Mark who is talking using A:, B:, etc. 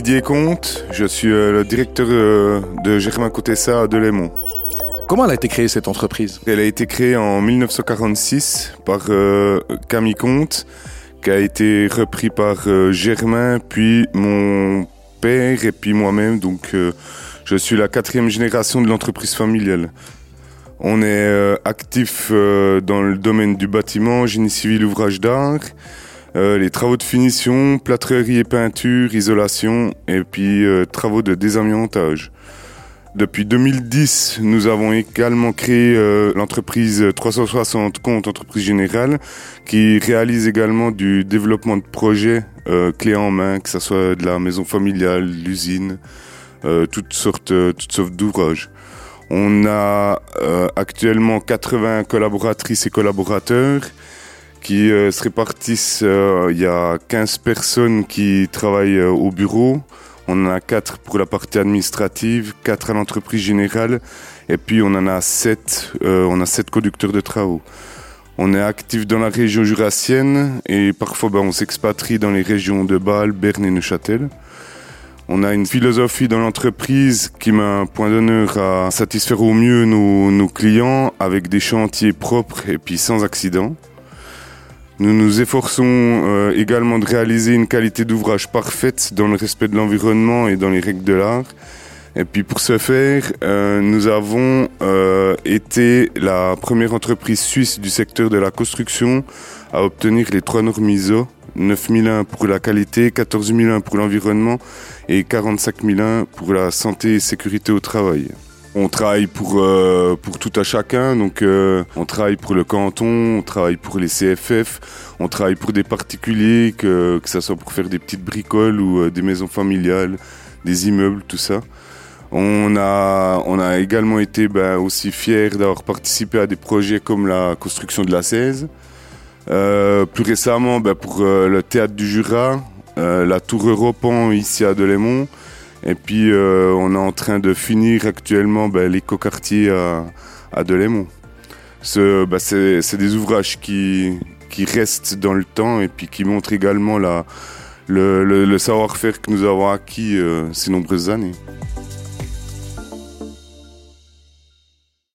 A: Didier Comte, je suis le directeur de Germain Coutessa à Delémont.
B: Comment elle a été créée cette entreprise ?
A: Elle a été créée en 1946 par Camille Comte, qui a été repris par Germain, puis mon père et puis moi-même. Donc je suis la 4e génération de l'entreprise familiale. On est actif dans le domaine du bâtiment, génie civil, ouvrage d'art, les travaux de finition, plâtrerie et peinture, isolation et puis travaux de désamiantage. Depuis 2010, nous avons également créé l'entreprise 360 Comte Entreprise Générale qui réalise également du développement de projets clés en main, que ce soit de la maison familiale, l'usine, toutes sortes d'ouvrages. On a actuellement 80 collaboratrices et collaborateurs qui se répartissent. Il y a 15 personnes qui travaillent au bureau. On en a 4 pour la partie administrative, 4 à l'entreprise générale et puis on en a 7, on a 7 conducteurs de travaux. On est actif dans la région jurassienne et parfois on s'expatrie dans les régions de Bâle, Berne et Neuchâtel. On a une philosophie dans l'entreprise qui met un point d'honneur à satisfaire au mieux nos clients avec des chantiers propres et puis sans accident. Nous nous efforçons également de réaliser une qualité d'ouvrage parfaite dans le respect de l'environnement et dans les règles de l'art. Et puis pour ce faire, nous avons été la première entreprise suisse du secteur de la construction à obtenir les 3 normes ISO, 9001 pour la qualité, 14001 pour l'environnement et 45001 pour la santé et sécurité au travail. On travaille pour tout à chacun, donc on travaille pour le canton, on travaille pour les CFF, on travaille pour des particuliers, que ce soit pour faire des petites bricoles ou des maisons familiales, des immeubles, tout ça. On a également été aussi fiers d'avoir participé à des projets comme la construction de la 16. Plus récemment, pour le Théâtre du Jura, la Tour Europan ici à Delémont. Et puis on est en train de finir actuellement l'écoquartier à Delémont. C'est des ouvrages qui restent dans le temps et puis qui montrent également le savoir-faire que nous avons acquis ces nombreuses années.